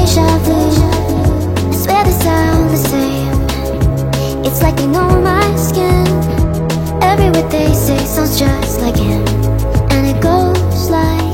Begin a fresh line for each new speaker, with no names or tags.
deja vu. I swear they sound the same. It's like they know my skin. Every word they say sounds just like him. And it goes like